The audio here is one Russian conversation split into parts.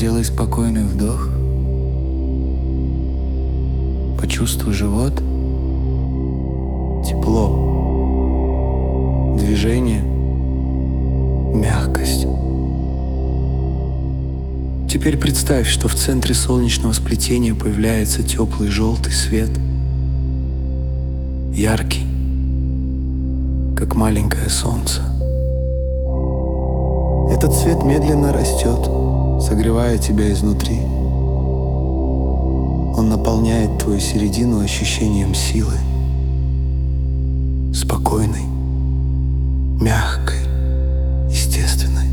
Сделай спокойный вдох. Почувствуй живот, тепло, движение, мягкость. Теперь представь, что в центре солнечного сплетения появляется теплый желтый свет, яркий, как маленькое солнце. Этот свет медленно растет, согревая тебя изнутри. Он наполняет твою середину ощущением силы, спокойной, мягкой, естественной.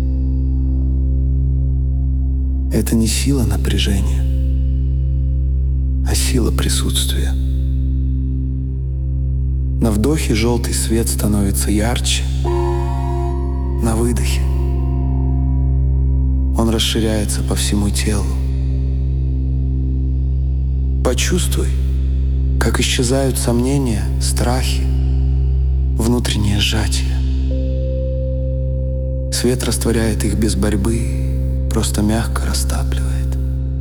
Это не сила напряжения, а сила присутствия. На вдохе желтый свет становится ярче, на выдохе он расширяется по всему телу. Почувствуй, как исчезают сомнения, страхи, внутреннее сжатие. Свет растворяет их без борьбы, просто мягко растапливает.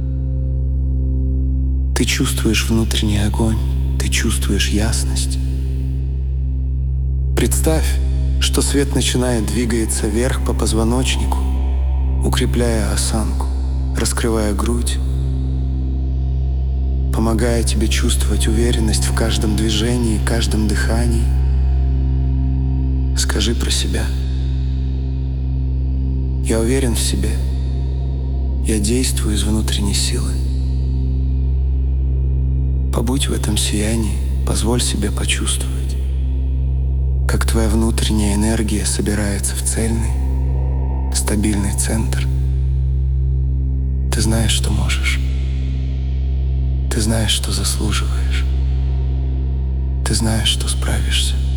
Ты чувствуешь внутренний огонь, ты чувствуешь ясность. Представь, что свет начинает двигаться вверх по позвоночнику, укрепляя осанку, раскрывая грудь, помогая тебе чувствовать уверенность в каждом движении, каждом дыхании. Скажи про себя: я уверен в себе, я действую из внутренней силы. Побудь в этом сиянии, позволь себе почувствовать, как твоя внутренняя энергия собирается в цельный, стабильный центр. Ты знаешь, что можешь. Ты знаешь, что заслуживаешь. Ты знаешь, что справишься.